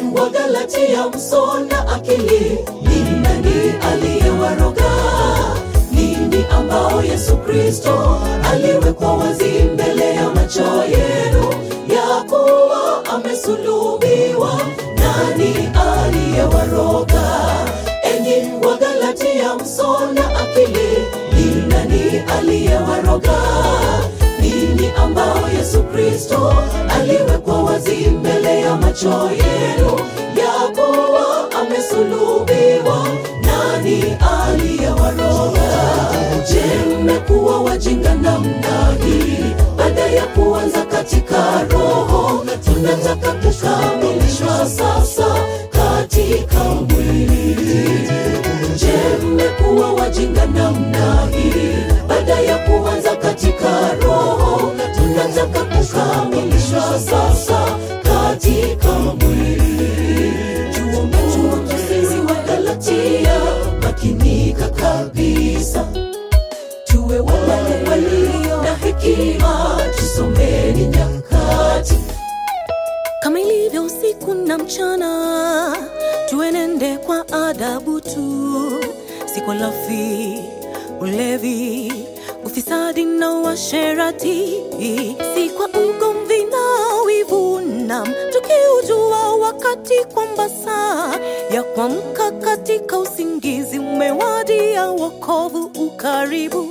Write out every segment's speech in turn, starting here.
Wagalatia msona akili, ni nani aliyewaroga? Nini ambao Yesu Kristo aliwekwa wazi mbele ya macho yenu, ya kuwa amesulubiwa? Nani aliyewaroga? Enyi Wagalatia msona akili, ni nani aliyewaroga? Nini ambao Yesu Kristo aliwekwa wazi mbele ya macho yenu, ya kuwa amesulubiwa? Nani aliyewaroga? Je, mmekuwa wajinga namna hii? Baada ya kuanza katika roho, tunataka kukamilishwa sasa katika mwili. Je, mmekuwa wajinga namna hii? Baada ya kuanza katika roho, tunataka kukamilishwa sasa katika mwili. Tuombe sisi Wagalatia, makinika kabisa. Tuwe wale walio na hekima, tusomeni nyakati. Kama ilivyo usiku na mchana, tuenende kwa adabu tu, si kwa lafi, ulevi, ufisadi na uasherati, si kwa ugomvi na wivu, na tukiujua wakati kwamba saa ya kuamka katika usingizi umewadia, wokovu ukaribu.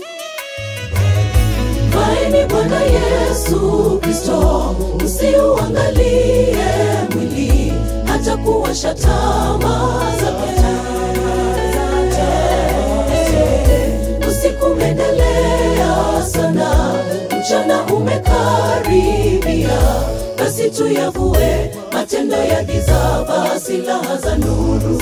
Vaeni Bwana Yesu Kristo, usiuangalie mwili, hata kuwasha tamaa zake. Usiku umeendelea sana, mchana umekaribia, basi tuyavue matendo ya giza, vaa silaha za nuru.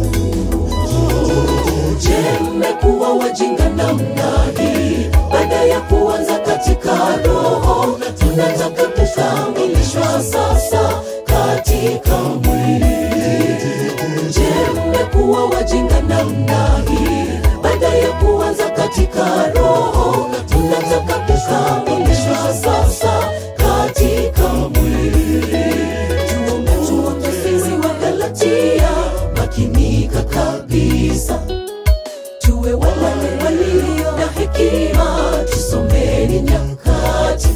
Je, mmekuwa wajinga namna hii? Baada ya kuanza katika roho, tunataka kukamilishwa sasa katika mwili. Je, mmekuwa wajinga namna hii? Baada ya kuanza katika roho, tunataka kukamilishwa sasa katika mwili. Tuombe sisi Wagalatia, makinika kabisa. Tuwe wale walio na hekima, tusomeni nyakati.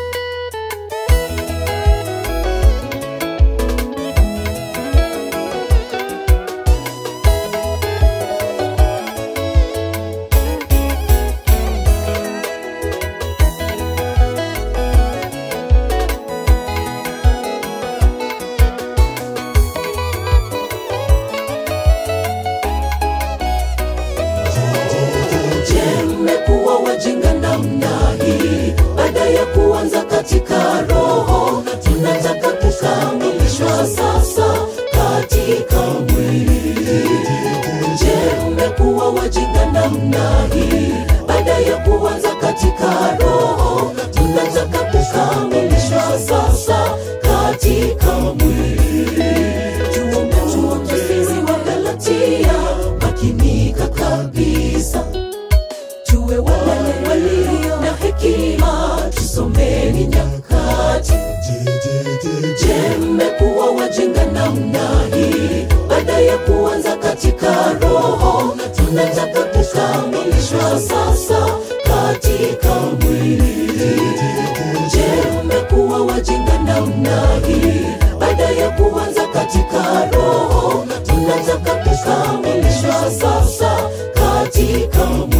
Mmekuwa wajinga namna hii? Baada ya kuanza katika roho, tunataka kukamilishwa sasa katika mwili. Je, mmekuwa wajinga namna hii? Baada ya kuanza katika roho, tunataka kukamilishwa sasa katika mwili. Tuombe sisi Wagalatia, makinika kabisa. Tuwe wale walio na hekima, tusomeni nyakati. Je, mmekuwa wajinga namna hii? Baada ya kuanza katika roho, tunataka kukamilishwa sasa katika mwili. Je, mmekuwa wajinga namna hii? Baada ya kuanza katika roho, tunataka kukamilishwa sasa katika mwili.